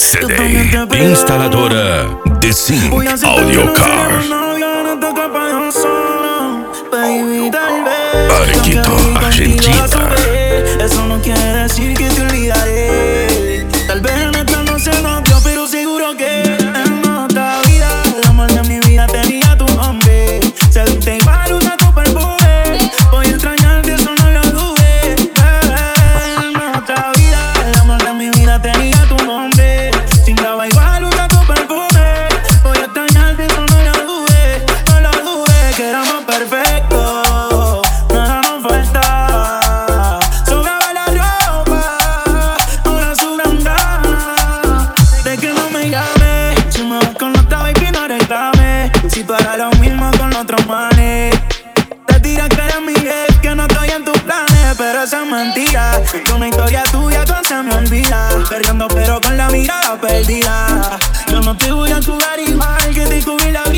CD, instaladora The Sync Audio Car. Barquito, Argentina. Eso no quiere decir que te olvidaré. Tal vez en esta no se nos dio, pero seguro que en otra vida el amor de mi vida tenía tu nombre. Se viste igual, usa tu perfume. Voy a extrañarte, eso no lo dudé. En otra vida el amor de mi vida tenía tu nombre. Chingaba igual, usa tu perfume. Voy a extrañarte, eso no lo dudé. No lo dudé, que éramos perfectos. Nada nos falta. Sobraba la ropa, ahora sobran ganas de que no me llame. Si me vas con otra baby no reclame. Si tú harás lo mismo con otros manes. Te tiras que eres mi ex, que no estoy en tus planes, pero eso es mentira. Que una historia tuya con se me olvida. Perdiendo pero con la mirada perdida. Yo no te voy a jugar igual que te cubrí la vida.